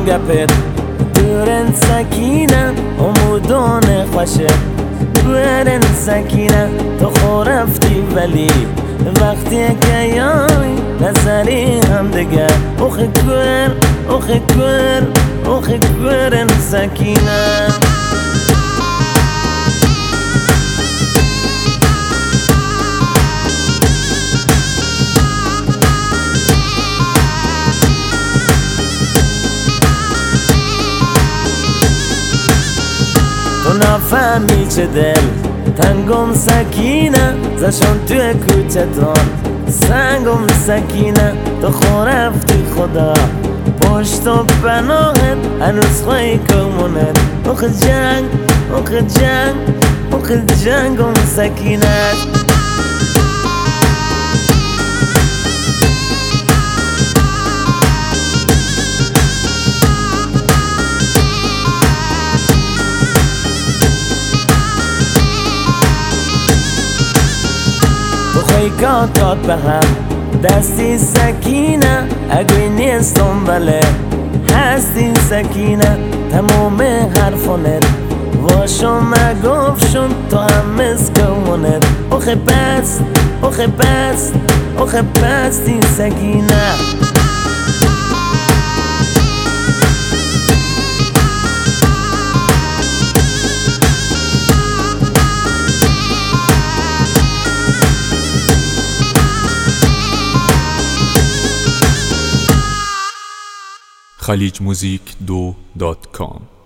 گپت برن سکینه امودان خوشه برن سکینه تو خورفتی ولی وقتی که یای نظری هم دیگه اوخ گرن سکینه تو نفهمی چه دل تنگم سکینه زشون توی کوچتان سنگم سکینه تو خورفتی خدا پشت و پناهت هنوز خواهی کمونت اوخ جنگم سکینه کات به هم دستی سکینه اگه نیستم بله هستی سکینه تمام حرفونت واشم گفتشم تو هم مسکونت اوخ پستی سکینه khalijmuzik2.com